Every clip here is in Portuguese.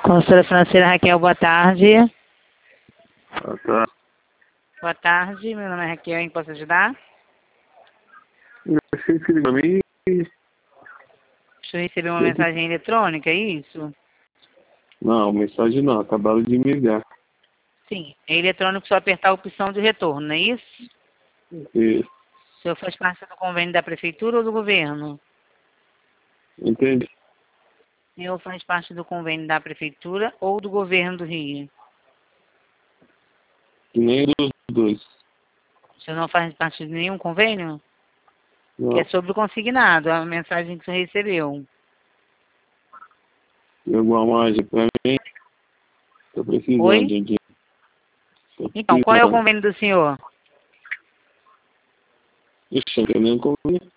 Consultora financeira Raquel, boa tarde. Tá. Boa tarde, meu nome é Raquel, em que posso ajudar? Eu achei que ligou a mim. Deixa eu receber uma mensagem eletrônica, é isso? Não, mensagem não, acabaram de me ligar. Sim, é eletrônico, só apertar a opção de retorno, não é isso? Isso. O senhor faz parte do convênio da prefeitura ou do governo? Entendi. O senhor faz parte do convênio da prefeitura ou do governo do Rio? Nem dos dois. O senhor não faz parte de nenhum convênio? Não. Que é sobre o consignado, a mensagem que o senhor recebeu. Tem alguma margem pra mim? Tô precisando Oi? de dinheiro. Tô Então, qual é o precisando. convênio do senhor? Ixi, não tem nem o convênio.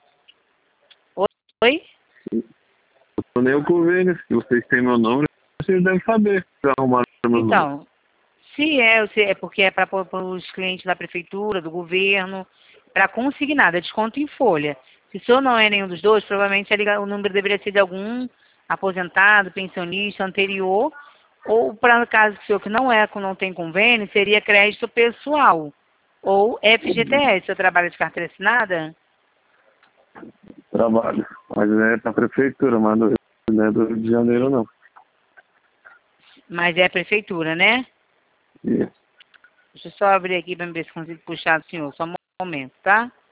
Oi? Não nem o convênio. Se vocês têm meu número, vocês devem saber. Se arrumaram meu número. Então, se é porque é para os clientes da prefeitura, do governo, para consignado, é desconto em folha. Se o senhor não é nenhum dos dois, provavelmente o número deveria ser de algum aposentado, pensionista anterior, ou para o caso do senhor que não tem convênio, seria crédito pessoal, ou FGTS. O senhor trabalha de carteira assinada? Trabalho. Mas é pra prefeitura, mas não é do Rio de Janeiro, não. Mas é a prefeitura, né? Isso. Deixa eu só abrir aqui para ver se consigo puxar do senhor, só um momento, tá?